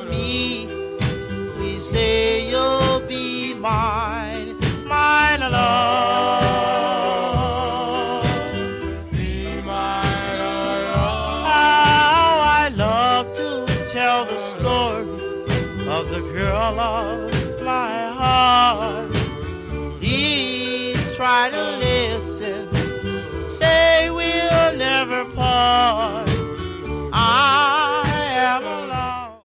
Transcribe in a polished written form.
me. Please say you'll be mine, mine alone. Be mine alone. How I love to tell the story of the girl of my heart. Please try to listen. Say